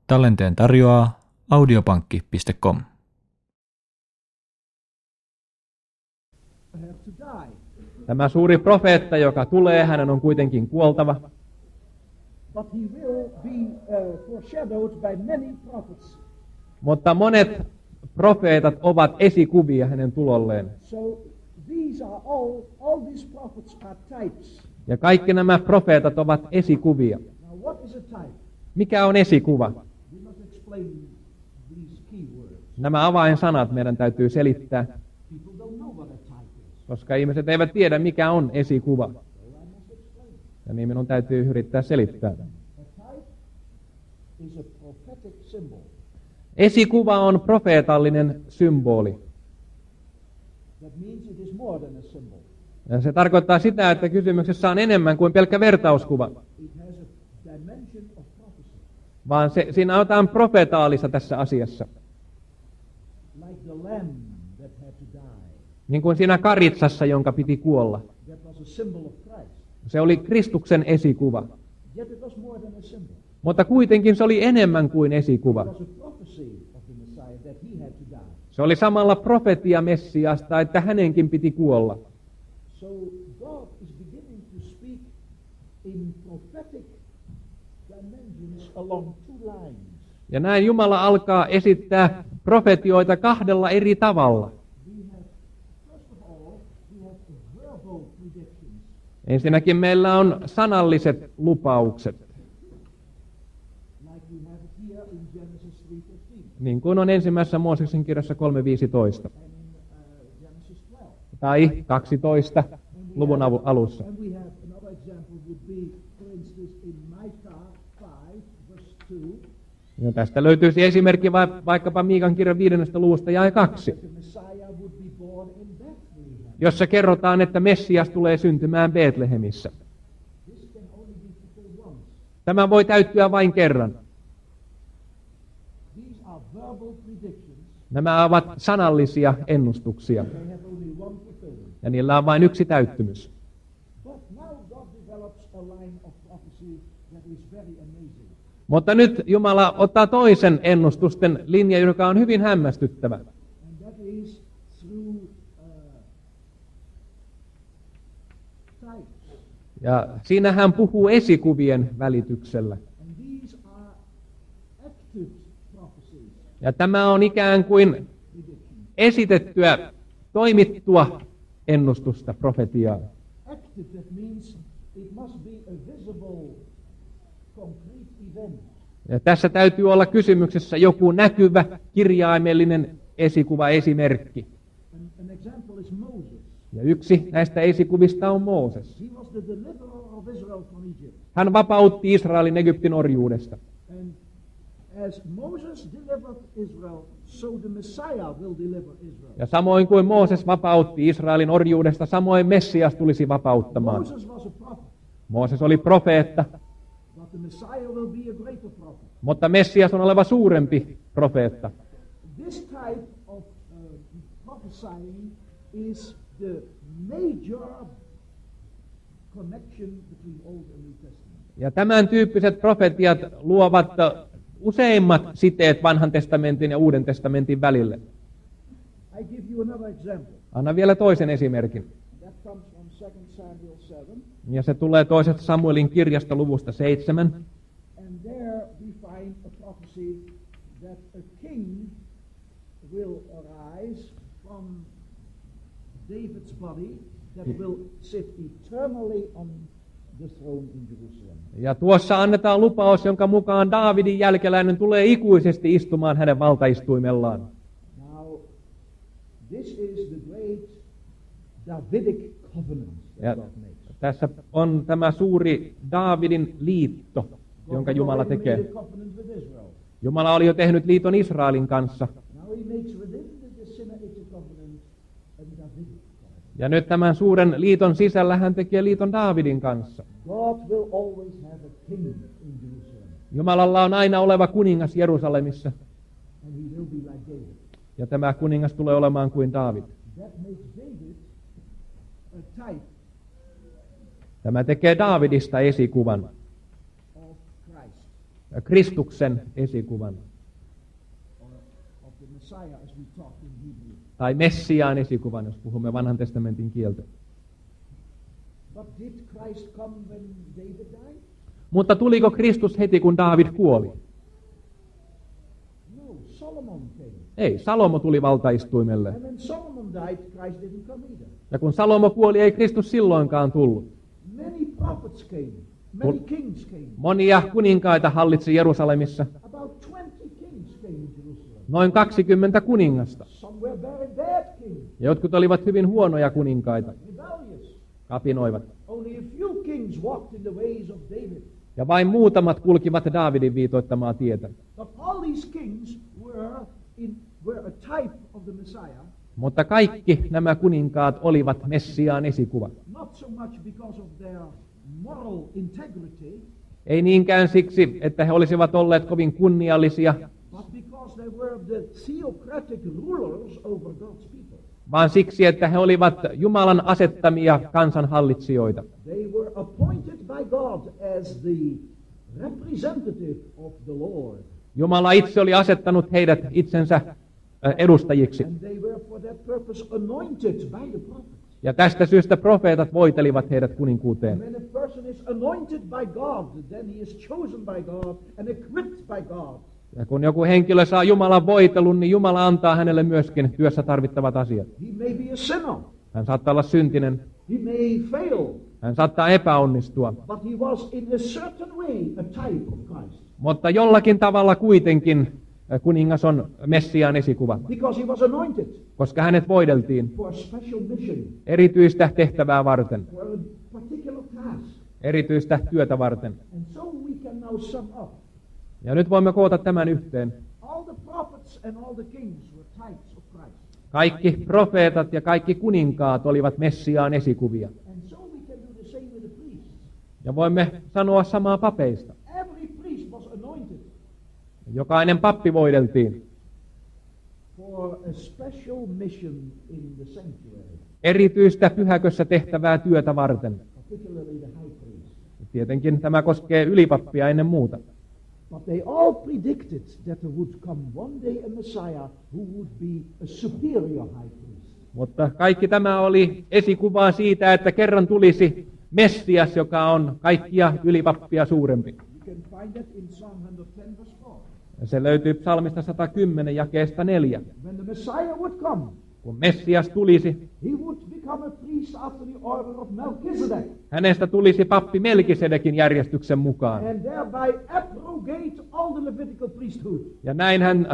Tallenteen tarjoaa audiopankki.com. Tämä suuri profeetta, joka tulee, hänen on kuitenkin kuoltava. But he will be foreshadowed by many prophets. Mutta monet profeetat ovat esikuvia hänen tulolleen. So these are all these prophets are types. Ja kaikki nämä profeetat ovat esikuvia. Now what is a type? Mikä on esikuva? We must explain these key words. Nämä avainsanat meidän täytyy selittää, People don't know what a type is. koska ihmiset eivät tiedä, mikä on esikuva. So I must explain. Ja niin minun täytyy yrittää selittää. A type is a prophetic symbol. Esikuva on profeetallinen symboli. That means it is more than a symbol. Ja se tarkoittaa sitä, että kysymyksessä on enemmän kuin pelkkä vertauskuva, It has a dimension of prophecy. vaan siinä on jotain profeetaalista tässä asiassa. Like the lamb that had to die. Niin kuin siinä karitsassa, jonka piti kuolla. That was a symbol of Christ. Se oli Kristuksen esikuva. Yet it was more than a symbol. Mutta kuitenkin se oli enemmän kuin esikuva. It was a prophecy of the Messiah that he had to die. Se oli samalla profetia Messiasta, että hänenkin piti kuolla. So God is beginning to speak in prophetic dimensions along two lines. Ja näin Jumala alkaa esittää profetioita kahdella eri tavalla. First of all, we have verbal predictions. Ensinnäkin meillä on sanalliset lupaukset, Like we have it here in Genesis 3:15 niin kuin on ensimmäisessä Mooseksen kirjassa 3.15 and in Genesis 12. tai 12 luvun alussa. And we have another example would be, for instance, in Micah 5 verse 2, Ja tästä löytyisi esimerkki vaikkapa Miikan kirjan 5. luvusta jae 2, that the Messiah would be born in Bethlehem. jossa kerrotaan, että Messias tulee syntymään Betlehemissä. This can only be fulfilled once. Tämä voi täyttyä vain kerran. These are verbal predictions. Nämä ovat sanallisia ennustuksia, They have only one fulfillment. ja niillä on vain yksi täyttymys. But now God develops a line of prophecy that is very amazing. Mutta nyt Jumala ottaa toisen ennustusten linjan, joka on hyvin hämmästyttävä. And that is through types. Ja siinä hän puhuu esikuvien välityksellä. And these are active prophecies, Ja tämä on ikään kuin predictions. esitettyä, toimittua ennustusta, profetiaa. Active, that means it must be a visible, concrete event. Ja tässä täytyy olla kysymyksessä joku näkyvä, kirjaimellinen esikuva, esimerkki. An example is Moses. Ja yksi näistä esikuvista on Mooses. He was the deliverer of Israel from Egypt. Hän vapautti Israelin Egyptin orjuudesta. And as Moses delivered Israel, so the Messiah will deliver Israel. Ja samoin kuin Mooses vapautti Israelin orjuudesta, samoin Messias tulisi vapauttamaan. Moses was a prophet, Mooses oli profeetta, but the Messiah will be a greater prophet. mutta Messias on oleva suurempi profeetta. This type of prophesying is the major connection between Old and New Testament. Ja tämän tyyppiset profetiat luovat useimmat siteet vanhan testamentin ja uuden testamentin välille. I give you another example. Anna vielä toisen esimerkin. That comes from 2 Samuel 7. Ja se tulee toisesta Samuelin kirjasta luvusta 7. And there we find a prophecy that a king will arise from David's body that will sit eternally on the throne in Jerusalem. Ja tuossa annetaan lupaus, jonka mukaan Daavidin jälkeläinen tulee ikuisesti istumaan hänen valtaistuimellaan. Now, this is the great Davidic covenant Ja that God makes. tässä on tämä suuri Daavidin liitto, jonka God Jumala already tekee. made a covenant with Israel. Jumala oli jo tehnyt liiton Israelin kanssa. Now he makes within the Sinaitic covenant a Davidic covenant. Ja nyt tämän suuren liiton sisällä hän tekee liiton Daavidin kanssa. God will always have a king in Jerusalem, Jumalalla on aina oleva kuningas Jerusalemissa. and he will be like David. Ja tämä kuningas tulee olemaan kuin Daavid. That makes David a type Tämä tekee Daavidista esikuvan. of Christ. Kristuksen esikuvan. Of the Messiah as we talk in Hebrew. Tai Messiaan esikuvan, jos puhumme vanhan testamentin kieltä. But did Christ come when David died? Mutta tuliko Kristus heti, kun Daavid kuoli? No, Solomon came. Ei, Salomo tuli valtaistuimelle. And when Solomon died, Christ didn't come either. Ja kun Salomo kuoli, ei Kristus silloinkaan tullut. Many prophets came. Many kings came. Monia kuninkaita hallitsi Jerusalemissa. About 20 kings came in Jerusalem. Noin 20 kuningasta. Some were very bad kings, Ja jotkut olivat hyvin huonoja kuninkaita. rebellious. Kapinoivat. Only a few kings walked in the ways of David. Ja vain muutamat kulkivat Daavidin viitoittamaa tietä. But all these kings were a type of the Messiah, Mutta kaikki nämä kuninkaat olivat Messiaan esikuva. not so much because of their moral integrity, Ei niinkään siksi, että he olisivat olleet kovin kunniallisia, but because they were the theocratic rulers over God's people. vaan siksi, että he olivat Jumalan asettamia kansanhallitsijoita. They were appointed by God as the representative of the Lord. Jumala itse oli asettanut heidät itsensä edustajiksi. And they were for that purpose anointed by the prophets. Ja tästä syystä profeetat voitelivat heidät And kuninkuuteen. when a person is anointed by God, then he is chosen by God and equipped by God. Ja kun joku henkilö saa Jumalan voitelun, niin Jumala antaa hänelle myöskin työssä tarvittavat asiat. He may be a sinner. Hän saattaa olla syntinen, He may fail. hän saattaa epäonnistua, But he was in a certain way a type of Christ. mutta jollakin tavalla kuitenkin kuningas on Messiaan esikuva, Because he was anointed koska hänet voideltiin for a special mission, erityistä tehtävää varten, for a particular task. erityistä työtä varten. And so we can now sum up. Ja nyt voimme koota tämän yhteen. All the prophets and all the kings were types of Christ. Kaikki profeetat ja kaikki kuninkaat olivat Messiaan esikuvia. And so we can do the same with the priests. Ja voimme sanoa samaa papeista. Every priest was anointed Jokainen pappi voideltiin for a special mission in the sanctuary, erityistä pyhäkössä tehtävää työtä varten. particularly the high priest. Tietenkin tämä koskee ylipappia ennen muuta. But they all predicted that there would come one day a Messiah who would be a superior high priest. Mutta kaikki tämä oli esikuvaa siitä, että kerran tulisi Messias, joka on kaikkia ylipappia suurempi. You can find that in Psalm 110 verse 4. Ja se löytyy psalmista 110 jakeesta 4. When the Messiah would come, Kun Messias tulisi, he would become a priest after the order of Melchizedek, hänestä tulisi pappi Melkisedekin järjestyksen mukaan. and thereby abrogate all the Levitical priesthood. Ja näin hän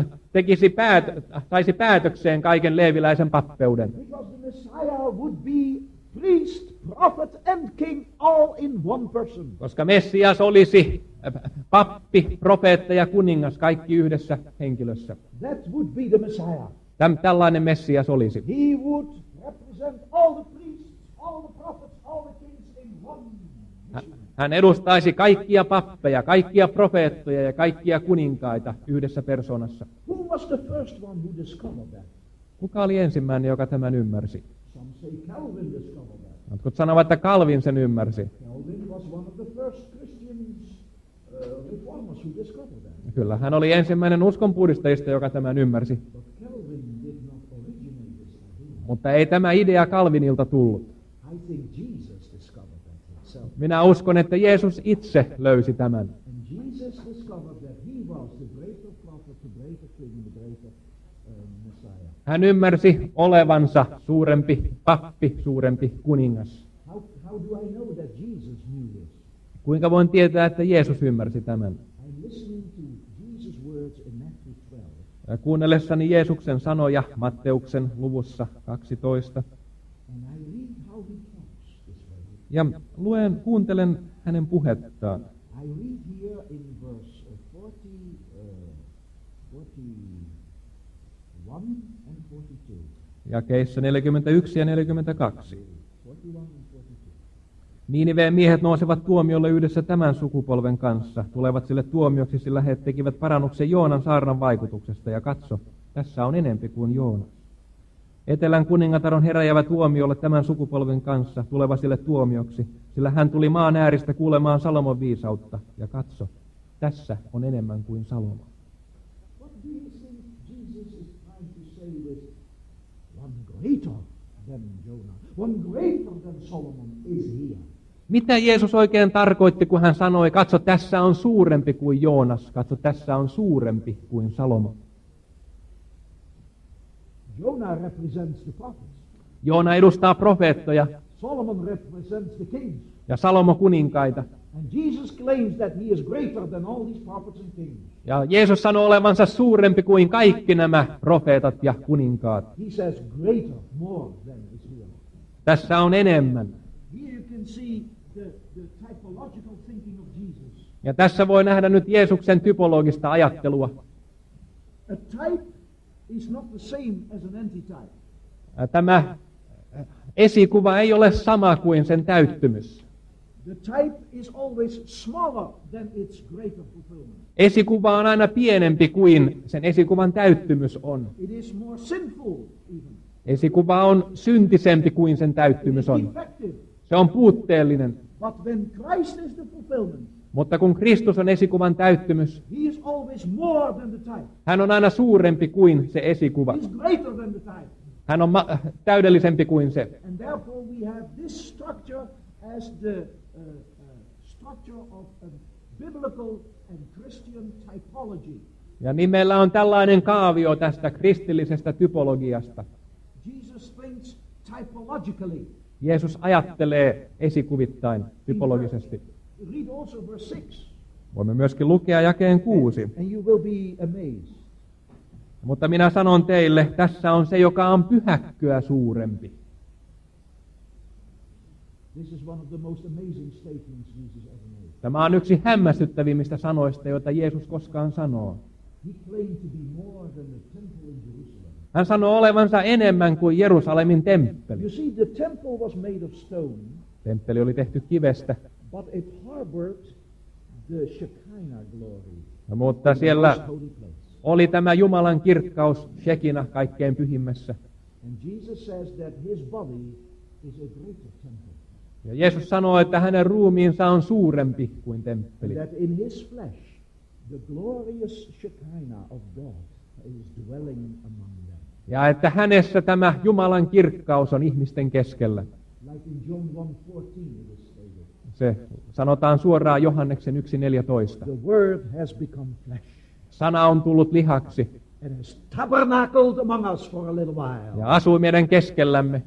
saisi päätökseen kaiken leeviläisen pappeuden. Because the Messiah would be priest, prophet, and king all in one person. Koska Messias olisi pappi, profeetta ja kuningas kaikki yhdessä henkilössä. That would be the Messiah. Tällainen Messias olisi. He would represent all the priests, all the prophets, all the kings in one mission. Hän edustaisi kaikkia pappeja, kaikkia profeettoja ja kaikkia kuninkaita yhdessä persoonassa. Who was the first one who discovered that? Kuka oli ensimmäinen, joka tämän ymmärsi? Some say Calvin discovered that. Jotkut sanovat, että Calvin sen ymmärsi. Calvin was one of the first Christian reformers who discovered that. Kyllä, hän oli ensimmäinen uskonpuhdistajista, joka tämän ymmärsi. But Calvin did not originate this idea. Mutta ei tämä idea Calvinilta tullut. I think Jesus discovered that himself. Minä uskon, että Jeesus itse löysi tämän. And Jesus discovered that he was the greater prophet, the greater king, the greater Messiah. Hän ymmärsi olevansa suurempi pappi, suurempi kuningas. How do I know that Jesus knew this? Kuinka voin tietää, että Jeesus ymmärsi tämän? I'm listening to Jesus' words in Matthew 12, Kuunnellessani Jeesuksen sanoja Matteuksen luvussa 12. and I read how he talks this way. Ja kuuntelen hänen puhettaan. I read here in verse 41 and 42. Jakeissa 41 ja 42. 41 and 42. Niiniveen miehet nousevat tuomiolle yhdessä tämän sukupolven kanssa, tulevat sille tuomioksi, sillä he tekivät parannuksen Joonan saarnan vaikutuksesta, ja katso, tässä on enempi kuin Joona. Etelän kuningatar on heräjävä tuomiolle tämän sukupolven kanssa, tuleva sille tuomioksi, sillä hän tuli maan ääristä kuulemaan Salomon viisautta, ja katso, tässä on enemmän kuin Salomo. What do you think Jesus is trying to say with one greater than Jonah, one greater than Solomon is here? Mitä Jeesus oikein tarkoitti, kun hän sanoi, katso, tässä on suurempi kuin Joonas, katso, tässä on suurempi kuin Salomo. Jonah represents the prophets. Joona edustaa profeettoja Solomon represents the kings. ja Salomo kuninkaita. And Jesus claims that he is greater than all these prophets and kings. Ja Jeesus sanoo olevansa suurempi kuin kaikki nämä profeetat ja kuninkaat. He says greater, more than is here. Tässä on enemmän. Here you can see the typological thinking of Jesus. Ja tässä voi nähdä nyt Jeesuksen typologista ajattelua. A type is not the same as an antitype. Tämä esikuva ei ole sama kuin sen täyttymys. The type is always smaller than its greater fulfillment. Esikuva on aina pienempi kuin sen esikuvan täyttymys on. It is more sinful even. Esikuva on syntisempi kuin sen It täyttymys is on. defective. Se on puutteellinen. But when Christ is the fulfillment, Mutta kun Kristus on esikuvan täyttymys, he is always more than the type. hän on aina suurempi kuin se esikuva. He is greater than the type. Hän on täydellisempi kuin se. And therefore we have this structure as the structure of a biblical and Christian typology. Ja niin meillä on tällainen kaavio tästä kristillisestä typologiasta. Jesus thinks typologically. Jeesus ajattelee esikuvittain, typologisesti. Read also verse 6. Voimme myöskin lukea jakeen 6. And you will be amazed. Mutta minä sanon teille, tässä on se, joka on pyhäkköä suurempi. This is one of the most amazing statements Jesus ever made. Tämä on yksi hämmästyttävimmistä sanoista, joita Jeesus koskaan sanoo. He claimed to be more than the temple in Jerusalem. Hän sanoo olevansa enemmän kuin Jerusalemin temppeli. You see, the temple was made of stone, Temppeli oli tehty kivestä, but it harbored the Shekinah glory. mutta the siellä most holy place. oli tämä Jumalan kirkkaus Shekina kaikkein pyhimmässä. And Jesus says that his body is a greater temple. Ja Jeesus sanoo, että hänen ruumiinsa on suurempi kuin temppeli. And that in his flesh, the glorious Shekinah of God is dwelling among them. Ja että hänessä tämä Jumalan kirkkaus on ihmisten keskellä. Like in John 1:14 it is stated. Se sanotaan suoraan Johanneksen 1:14. The word has become flesh Sana on tullut lihaksi and has tabernacled among us for a little while. ja asui meidän keskellämme.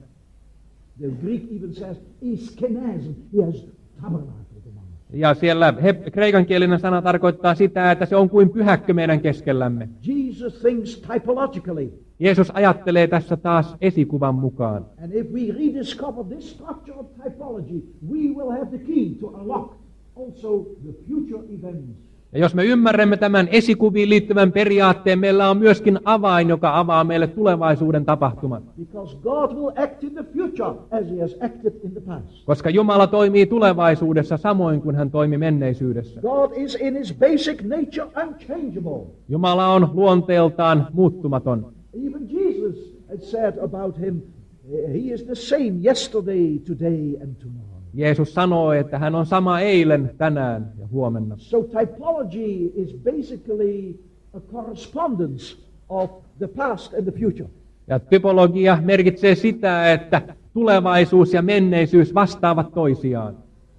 The Greek even says, iskenes, he has tabernacled among us. Ja siellä kreikankielinen sana tarkoittaa sitä, että se on kuin pyhäkkö meidän keskellämme. Jesus thinks typologically. Jeesus ajattelee tässä taas esikuvan mukaan. And if we rediscover this structure of typology, we will have the key to unlock also the future events. Ja jos me ymmärrämme tämän esikuviin liittyvän periaatteen, meillä on myöskin avain, joka avaa meille tulevaisuuden tapahtumat. Because God will act in the future as he has acted in the past. Koska Jumala toimii tulevaisuudessa samoin kuin hän toimi menneisyydessä. God is in his basic nature unchangeable. Jumala on luonteeltaan muuttumaton. Even Jesus had said about him, he is the same yesterday, today and tomorrow. Jeesus sanoo, että hän on sama eilen, tänään ja huomenna. So typology is basically a correspondence of the past and the future. Ja typologia merkitsee sitä, että tulevaisuus ja menneisyys vastaavat toisiaan.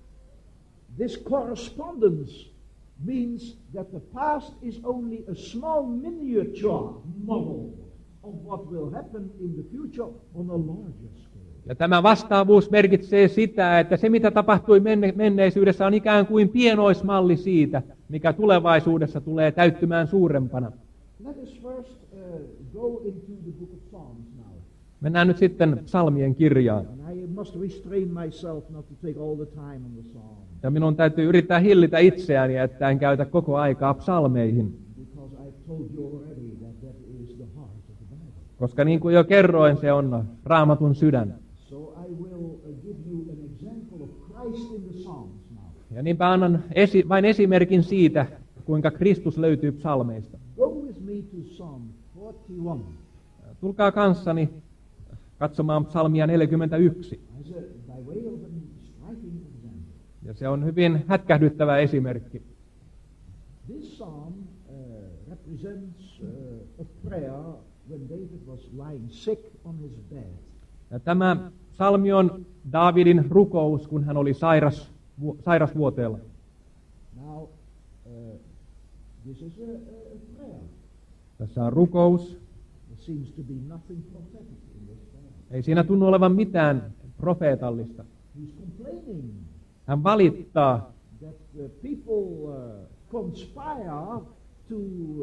This correspondence means that the past is only a small miniature model of what will happen in the future on a larger scale. Ja tämä vastaavuus merkitsee sitä, että se mitä tapahtui menneisyydessä on ikään kuin pienoismalli siitä, mikä tulevaisuudessa tulee täyttymään suurempana. Let us first go into the book of Psalms now. Mennään nyt sitten psalmien kirjaan. And I must restrain myself not to take all the time on the psalm. Ja minun täytyy yrittää hillitä itseäni, että en käytä koko aikaa psalmeihin. Because I've told you already that that is the heart of the Bible. Koska niin kuin jo kerroin, se on Raamatun sydän. So I will give you an example of Christ in the Psalms now. Ja niinpä annan vain esimerkin siitä, kuinka Kristus löytyy psalmeista. Go with me to Psalm 41. Tulkaa kanssani katsomaan psalmia 41. As by way of a striking example. Ja se on hyvin hätkähdyttävä esimerkki. This psalm represents a prayer when David was lying sick on his bed. Ja tämä psalmi on Daavidin rukous, kun hän oli sairasvuoteella. Now, this is a prayer. Tässä on rukous. There seems to be nothing prophetic in this prayer. Ei siinä tunnu olevan mitään profeetallista. He's complaining Hän valittaa, that people conspire to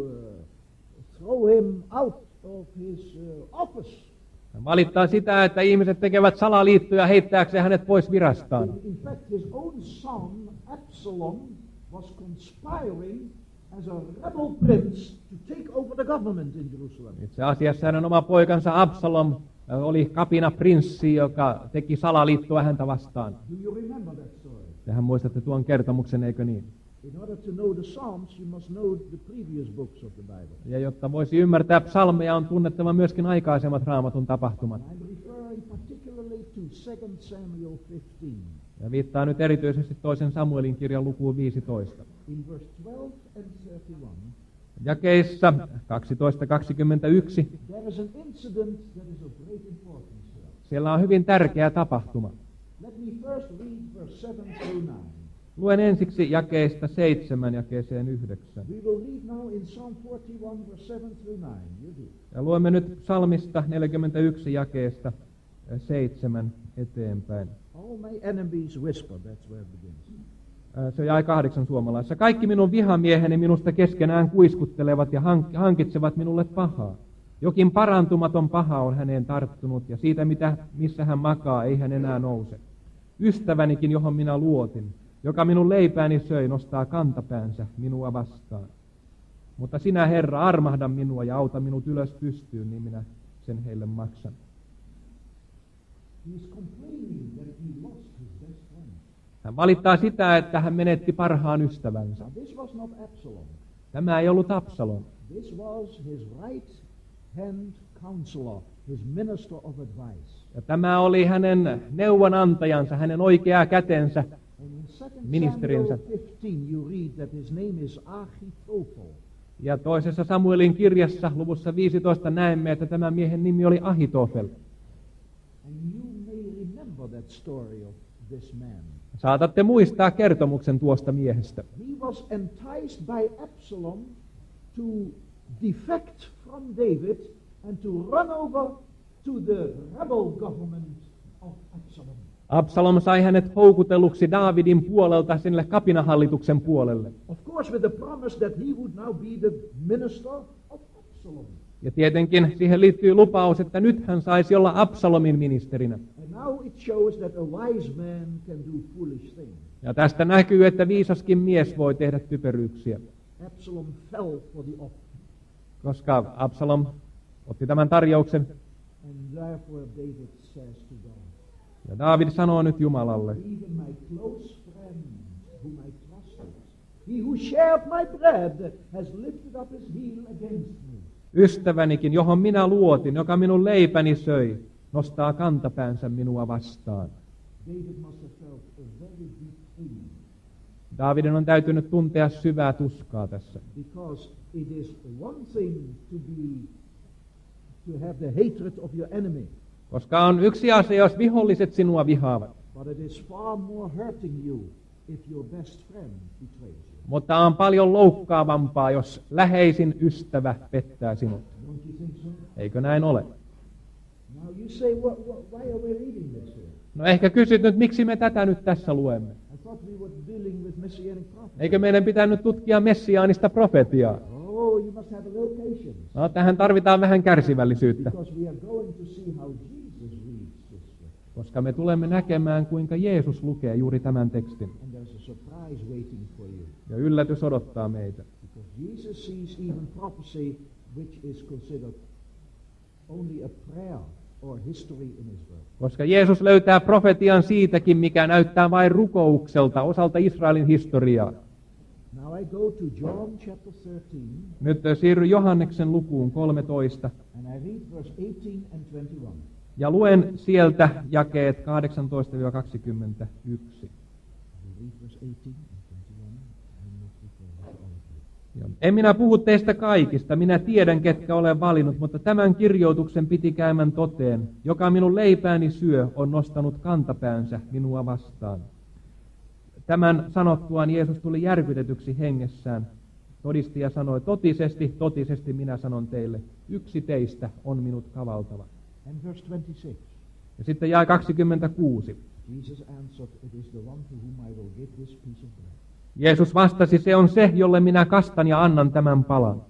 throw him out of his office. hän valittaa sitä, että ihmiset tekevät salaliittoja heittääkseen hänet pois virastaan. In fact, his own son, Absalom, was conspiring as a rebel prince to take over the government in Jerusalem. Itse asiassa hänen oma poikansa Absalom oli kapina prinssi, joka teki salaliittoa häntä vastaan. Do you remember that story? Tehän muistatte tuon kertomuksen, eikö niin? In order to know the Psalms, you must know the previous books of the Bible. Ja jotta voisi ymmärtää psalmeja, on tunnettava myöskin aikaisemmat Raamatun tapahtumat. I'm referring particularly to 2 Samuel 15. Ja viittaa nyt erityisesti toisen Samuelin kirjan lukuun 15. In verse 12 and 31, Jakeissa 12-21 there is an incident that is of great importance here. siellä on hyvin tärkeä tapahtuma. Let me first read verse 7 through 9. Luen ensiksi jakeista 7 jakeeseen 9. We will read now in Psalm 41, verse 7 through 9. You do. Ja luemme nyt psalmista 41 jakeesta 7 eteenpäin. All my enemies whisper, that's where it begins. Se jäi 8 suomalaisessa. Kaikki minun vihamieheni minusta keskenään kuiskuttelevat ja hankitsevat minulle pahaa. Jokin parantumaton paha on häneen tarttunut, ja siitä, missä hän makaa, ei hän enää nouse. Ystävänikin, johon minä luotin, joka minun leipääni söi, nostaa kantapäänsä minua vastaan. Mutta sinä, Herra, armahda minua ja auta minut ylös pystyyn, niin minä sen heille maksan. He is complaining that he lost his best friend. Hän valittaa sitä, että hän menetti parhaan ystävänsä. Now this was not Absalom. Tämä ei ollut Absalom. This was his right-hand counselor, his minister of advice. Ja tämä oli hänen neuvonantajansa, hänen oikea kätensä, And in 2 ministerinsä. Samuel 15 you read that his name is Ahitophel. Ja toisessa Samuelin kirjassa luvussa 15 näemme, että tämän miehen nimi oli Ahitofel. And you may remember that story of this man. Saatatte muistaa kertomuksen tuosta miehestä. He was enticed by Absalom to defect from David and to run over to the rebel government of Absalom. Absalom sai hänet houkutelluksi Daavidin puolelta sinne kapinahallituksen puolelle. Of course, with the promise that he would now be the minister of Absalom. Ja tietenkin siihen liittyy lupaus, että nyt hän saisi olla Absalomin ministerinä. And now it shows that a wise man can do foolish things. Ja tästä näkyy, että viisaskin mies voi tehdä typeryyksiä, Absalom fell for the offer. koska Absalom otti tämän tarjouksen. And therefore David says to God, Ja Daavid sanoo nyt Jumalalle, even my close friend whom I trusted, he who shared my bread has lifted up his heel against me. ystävänikin, johon minä luotin, joka minun leipäni söi, nostaa kantapäänsä minua vastaan. David must have felt a very deep pain, Daavidin on täytynyt tuntea syvää tuskaa tässä. because it is one thing to have the hatred of your enemy, Koska on yksi asia, jos viholliset sinua vihaavat. but it is far more hurting you if your best friend betrays you. Mutta on paljon loukkaavampaa, jos läheisin ystävä pettää sinut. Don't you think so? Eikö näin ole? Now you say, why are we reading this here? No ehkä kysyt nyt, miksi me tätä nyt tässä luemme? I thought we were dealing with messianic prophecy. Eikö meidän pitää nyt tutkia messiaanista profetiaa? Oh, you must have a little patience. No, tähän tarvitaan vähän kärsivällisyyttä, Because we are going to see how Jesus reads this scripture. koska me tulemme näkemään, kuinka Jeesus lukee juuri tämän tekstin. And there's a surprise waiting for you. Ja yllätys odottaa meitä. Because Jesus sees even prophecy which is considered only a prayer or history in his word. Koska Jeesus löytää profetian siitäkin, mikä näyttää vain rukoukselta, osalta Israelin historiaa. Now I go to John chapter 13 Nyt siirry Johanneksen lukuun 13 and I read verse 18 and 21. ja luen sieltä jakeet 18-21. I read verse 18 and 21. I'm not prepared for all of you. En minä puhu teistä kaikista, minä tiedän, ketkä olen valinnut, mutta tämän kirjoituksen piti käymän toteen. Joka minun leipääni syö, on nostanut kantapäänsä minua vastaan. Tämän sanottuaan Jeesus tuli järkytetyksi hengessään. Todisti ja sanoi, totisesti, totisesti minä sanon teille, yksi teistä on minut kavaltava. And verse 26. Ja sitten jae 26. Jesus answered, it is the one to whom I will give this piece of bread. Jeesus vastasi, se on se, jolle minä kastan ja annan tämän palan.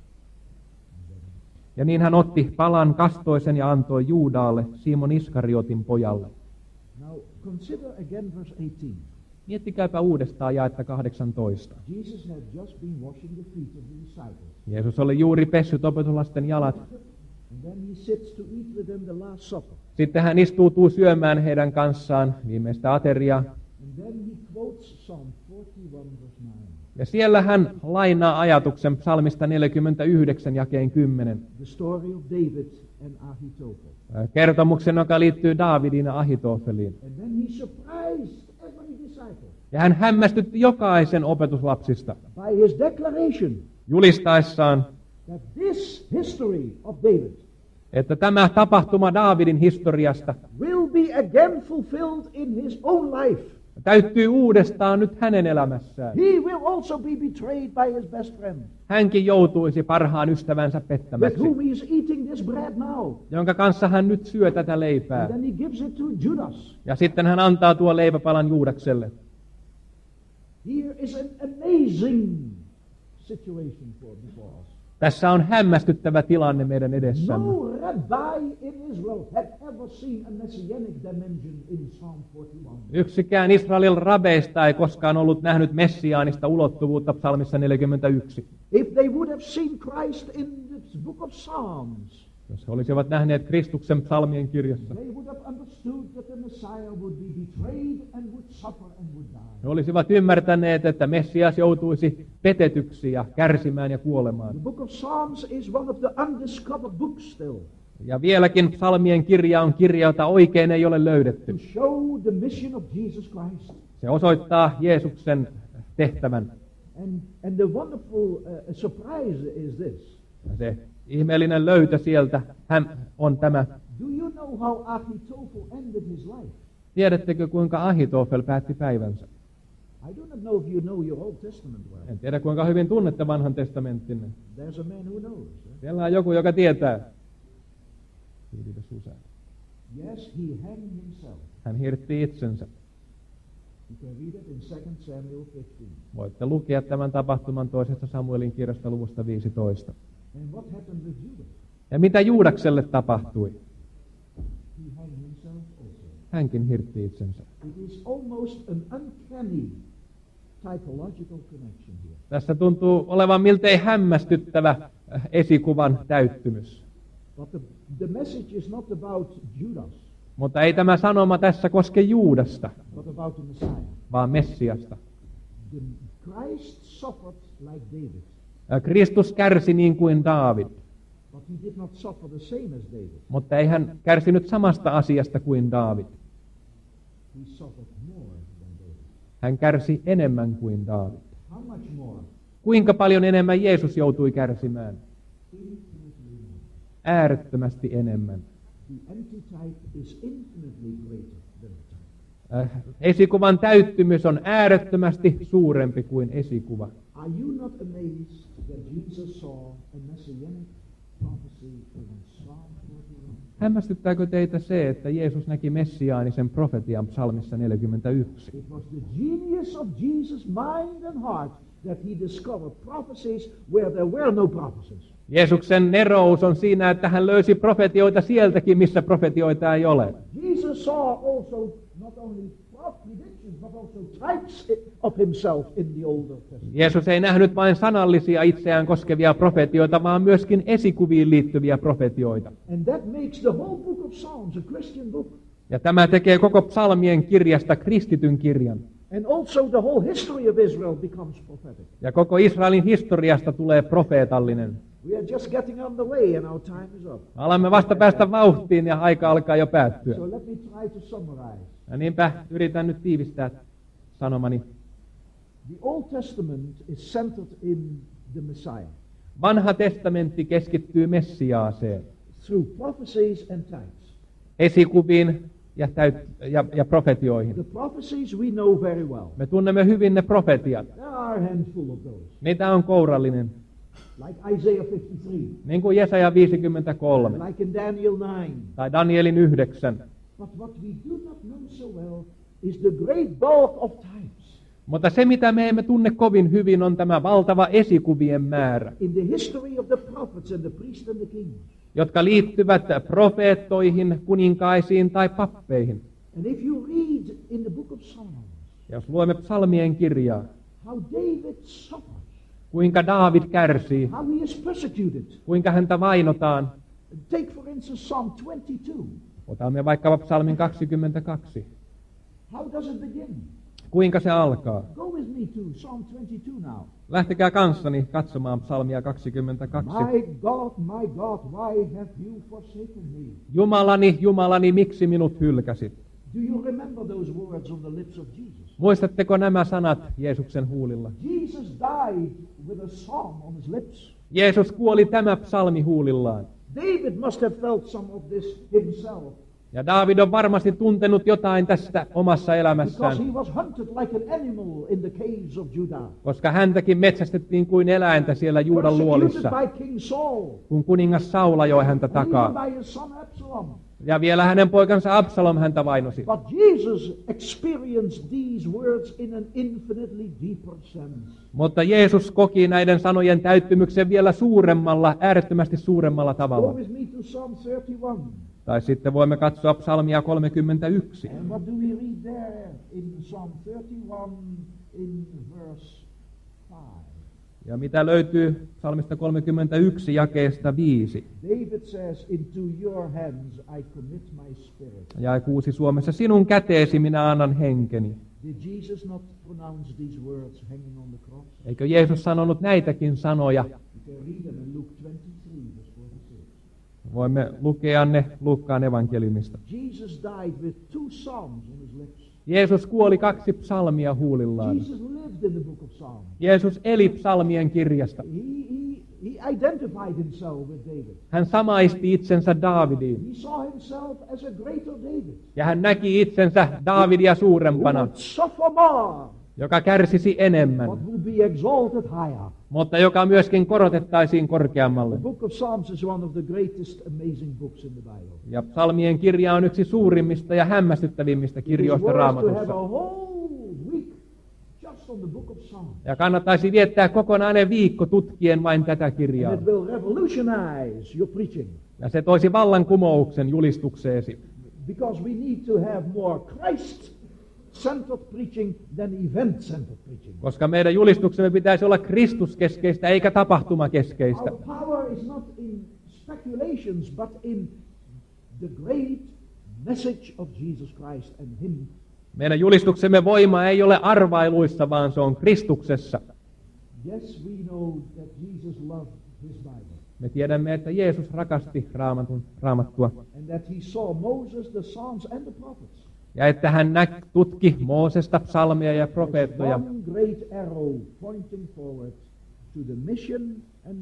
Ja niin hän otti palan, kastoi sen ja antoi Juudaalle, Simon Iskariotin pojalle. Now consider again verse 18. Miettikääpä uudestaan jaetta 18. Jesus had just been washing the feet of the disciples. Jeesus oli juuri pessyt opetuslasten jalat. And then he sits to eat with them the last supper. Sitten hän istuutuu syömään heidän kanssaan viimeistä ateriaa. And then he quotes Psalm 41 verse 9. Ja siellä hän lainaa ajatuksen psalmista 49 jakeen 10. The story of David and Ahithophel. Kertomuksen, joka liittyy Daavidin ja Ahitofeliin. And then he surprised every disciple Ja hän hämmästytti jokaisen opetuslapsista by his declaration julistaessaan, that this history of David että tämä tapahtuma Daavidin historiasta will be again fulfilled in his own life. täyttyy uudestaan nyt hänen elämässään. He will also be betrayed by his best friend, Hänkin joutuisi parhaan ystävänsä with pettämäksi, whom he is eating this bread now. jonka kanssa hän nyt syö tätä And leipää. then he gives it to Judas. Ja sitten hän antaa tuon leipäpalan Juudakselle. Here is an amazing situation before us. Tässä on hämmästyttävä tilanne meidän edessämme. No rabbi in Israel had ever seen a messianic dimension in Psalm 41. Yksikään Israelin rabeista ei koskaan ollut nähnyt messiaanista ulottuvuutta psalmissa 41. If they would have seen Christ in the book of Psalms, Jos he olisivat nähneet Kristuksen psalmien kirjassa, they would have understood that the Messiah would be betrayed and would suffer and would die. he olisivat ymmärtäneet, että Messias joutuisi petetyksi ja kärsimään ja kuolemaan. The book of Psalms is one of the undiscovered books still, Ja vieläkin psalmien kirja on kirja, jota oikein ei ole löydetty. to show the mission of Jesus Christ. Se osoittaa Jeesuksen tehtävän. And the wonderful surprise is this. Ja se ihmeellinen löytö sieltä on tämä. Do you know how Ahithophel ended his life? Tiedättekö, kuinka Ahitofel päätti päivänsä? I do not know if you know your Old Testament well. En tiedä, kuinka hyvin tunnette vanhan testamentin. There's a man who knows. Siellä on joku, joka tietää. Yes, he hanged himself. Hän hirtti itsensä. You can read it in 2 Samuel 15. Voitte lukea tämän tapahtuman toisesta Samuelin kirjasta luvusta 15. And what happened with Judas? Ja mitä Juudakselle tapahtui? He hanged himself also. Hänkin hirtti itsensä. It is almost an uncanny typological connection here. Tässä tuntuu olevan miltei hämmästyttävä esikuvan täyttymys. But the message is not about Judas, Mutta ei tämä sanoma tässä koske Juudasta, but about the Messiah. vaan Messiasta. The Christ suffered like David, Kristus kärsi niin kuin Daavid, but he did not suffer the same as David. mutta ei hän kärsinyt samasta asiasta kuin Daavid. He suffered more than David. Hän kärsi enemmän kuin Daavid. How much more? Kuinka paljon enemmän Jeesus joutui kärsimään? Infinitely more. Äärettömästi enemmän. The antitype is infinitely greater than the type. Esikuvan täyttymys on äärettömästi suurempi kuin esikuva. Are you not amazed that Jesus saw a messianic prophecy in Psalm 41? Hämmästyttääkö teitä se, että Jeesus näki messiaanisen profetian psalmissa 41? It was the genius of Jesus' mind and heart that he discovered prophecies where there were no prophecies. Jeesuksen nerous on siinä, että hän löysi profetioita sieltäkin, missä profetioita ei ole. Jesus saw also not only predictions but also types of himself in the Old Testament. Jeesus ei nähnyt vain sanallisia itseään koskevia profetioita, vaan myöskin esikuviin liittyviä profetioita. And that makes the whole book of Psalms a Christian book. Ja tämä tekee koko psalmien kirjasta kristityn kirjan. And also the whole history of Israel becomes prophetic. Ja koko Israelin historiasta tulee profeetallinen. We are just getting on the way and our time is up. Alamme vasta päästä vauhtiin ja aika alkaa jo päättyä. So let me try to summarize. Ja niinpä yritän nyt tiivistää sanomani. The Old Testament is centered in the Messiah Vanha testamentti keskittyy Messiaaseen, through prophecies and types. esikuviin ja profetioihin. The prophecies we know very well. Me tunnemme hyvin ne profetiat. There are a handful of those, Niitä on kourallinen, like Isaiah 53, niin kuin Jesaja 53 like in Daniel 9. tai Danielin 9. But what we do not know so well is the great bulk of types. Mutta se, mitä me emme tunne kovin hyvin, on tämä valtava esikuvien määrä, In the history of the prophets and the priests and the kings. jotka liittyvät profeettoihin, kuninkaisiin tai pappeihin. And if you read in the book of Psalms Jos luemme psalmien kirjaa, how David suffers, kuinka Daavid kärsii, how he is persecuted. kuinka häntä vainotaan. Take for instance Psalm 22. Otamme vaikkapa psalmin 22. How does it begin? Kuinka se alkaa? Go with me to Psalm 22 now. Lähtekää kanssani katsomaan psalmia 22. My God, why have you forsaken me? Jumalani, Jumalani, miksi minut hylkäsit? Do you remember those words on the lips of Jesus? Muistatteko nämä sanat Jeesuksen huulilla? Jesus died with a psalm on his lips. Jeesus kuoli tämä psalmi huulillaan. David must have felt some of this himself, Ja Daavid on varmasti tuntenut jotain tästä omassa because elämässään, he was hunted like an animal in the caves of Judah. koska häntäkin metsästettiin kuin eläintä siellä Juudan Persecuted luolissa, by King Saul, kun kuningas Saul ajoi häntä and even takaa. by his son Absalom. Ja vielä hänen poikansa Absalom häntä vainosi. But Jesus experienced these words in an infinitely deeper sense. Mutta Jeesus koki näiden sanojen täyttymyksen vielä suuremmalla, äärettömästi suuremmalla Go tavalla. with me to Psalm 31. Tai sitten voimme katsoa psalmia 31. And what do we read there in Psalm 31 in verse 5? Ja mitä löytyy psalmista 31 jakeesta 5? David says, into your hands I commit my spirit. Ja 6 Suomessa, sinun käteesi minä annan henkeni. Did Jesus not pronounce these words hanging on the cross? Eikö Jeesus sanonut näitäkin sanoja? You can read them in Luke 23, verse 46. Voimme lukea ne Luukkaan evankeliumista. Jesus died with 2 psalms on his lips. Jeesus kuoli 2 psalmia huulillaan. Jesus lived in the book of Psalms. Jeesus eli psalmien kirjasta. He identified himself with David. Hän samaisti itsensä Daavidiin. He saw himself as a greater David, Ja hän näki itsensä Daavidia who suurempana, would suffer more, joka kärsisi enemmän, but would be exalted higher. mutta joka myöskin korotettaisiin korkeammalle. The book of Psalms is one of the greatest amazing books in the Bible. Ja psalmien kirja on yksi suurimmista ja hämmästyttävimmistä It is kirjoista worth to have Raamatussa. a whole week just on the book of Psalms. Ja kannattaisi viettää kokonainen viikko tutkien vain tätä kirjaa. And it will revolutionize your preaching, Ja se toisi vallankumouksen julistukseesi. because we need to have more Christ-centered preaching than event-centered preaching. Koska meidän julistuksemme pitäisi olla Kristuskeskeistä eikä tapahtumakeskeistä. Our power is not in speculations, but in the great message of Jesus Christ and Him. Meidän julistuksemme voima ei ole arvailuissa, vaan se on Kristuksessa. Yes, we know that Jesus loved His Bible, Me tiedämme, että Jeesus rakasti Raamattua. and that He saw Moses, the Psalms, and the prophets Ja että hän tutki Moosesta, psalmia ja as profeettoja. one great arrow pointing forward to the mission and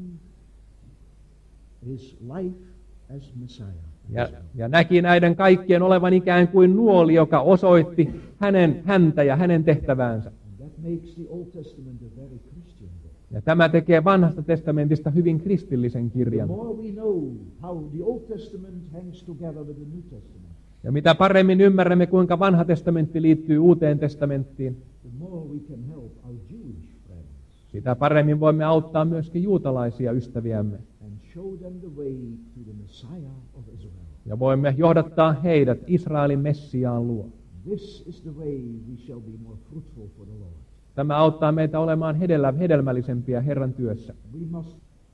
His life as Messiah. Ja näki näiden kaikkien olevan ikään kuin nuoli, joka osoitti häntä ja hänen tehtäväänsä. And that makes the Old Testament a very Christian book. Ja tämä tekee vanhasta testamentista hyvin kristillisen The kirjan. more we know how the Old Testament hangs together with the New Testament, Ja mitä paremmin ymmärrämme, kuinka vanha testamentti liittyy uuteen testamenttiin, the more we can help our Jewish friends sitä paremmin voimme auttaa myöskin juutalaisia ystäviämme. and show them the way to the Messiah of Israel. Ja voimme johdattaa heidät Israelin Messiaan luo. This is the way we shall be more fruitful for the Lord. Tämä auttaa meitä olemaan hedelmällisempiä Herran työssä. We must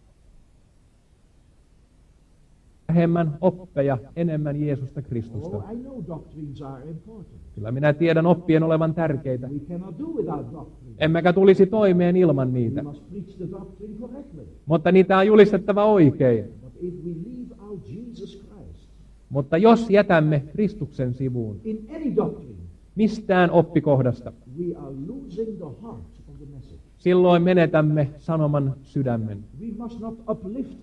Vähemmän oppeja, enemmän Jeesusta Kristusta. I know doctrines are important. Kyllä minä tiedän oppien olevan tärkeitä. We cannot do without doctrine. Emmekä tulisi toimeen ilman We niitä. must preach the doctrine correctly. Mutta niitä on julistettava oikein. But if we leave out Jesus Christ Mutta jos jätämme Kristuksen sivuun in any doctrine, mistään oppikohdasta, we are losing the heart of the message. silloin menetämme sanoman sydämen. We must not uplift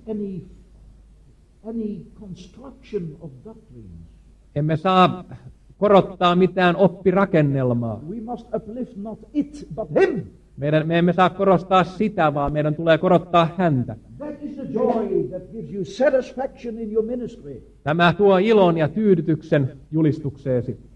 any construction of doctrines. Emme saa korottaa mitään oppirakennelmaa. We must uplift not it, but him. Me emme saa korostaa sitä, vaan meidän tulee korottaa häntä. That is the joy that gives you satisfaction in your ministry. Tämä tuo ilon ja tyydytyksen julistukseesi.